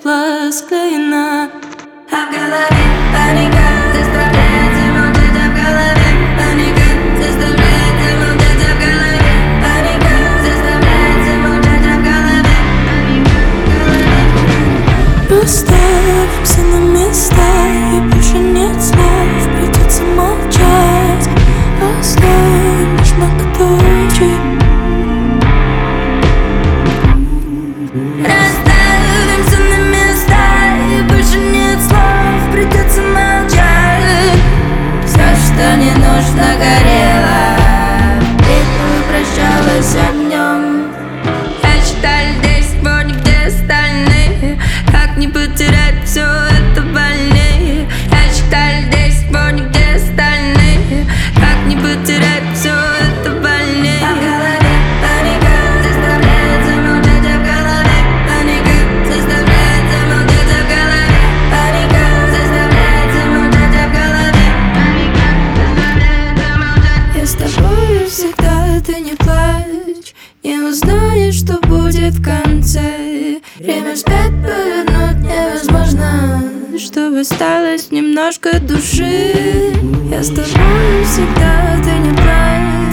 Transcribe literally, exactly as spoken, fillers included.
стекла склеена. А в голове паника заставляет замолчать, а в голове паника заставляет замолчать, а в голове паника заставляет замолчать, а в голове паника. Расставим все на места, и больше нет слов, придется молчать. Оставим лишь многоточие. Расставим все на места, и больше нет слов, придется молчать. Все, что не нужно, горело, битва прощалась огнем. Я считаю, здесь вот нигде остальные. Как не потерять все это больнее? Я считаю, здесь вот нигде остальные. Как не потерять все это больнее? А в голове паника заставляет замолчать, а в голове паника заставляет замолчать, а в голове паника заставляет замолчать, а в голове паника заставляет замолчать. Я с тобою всегда, ты не плачь, не узнаешь, что будет в конце. Время вспять повернуть невозможно, чтобы осталось немножко души. Я с тобой всегда, ты не плачь.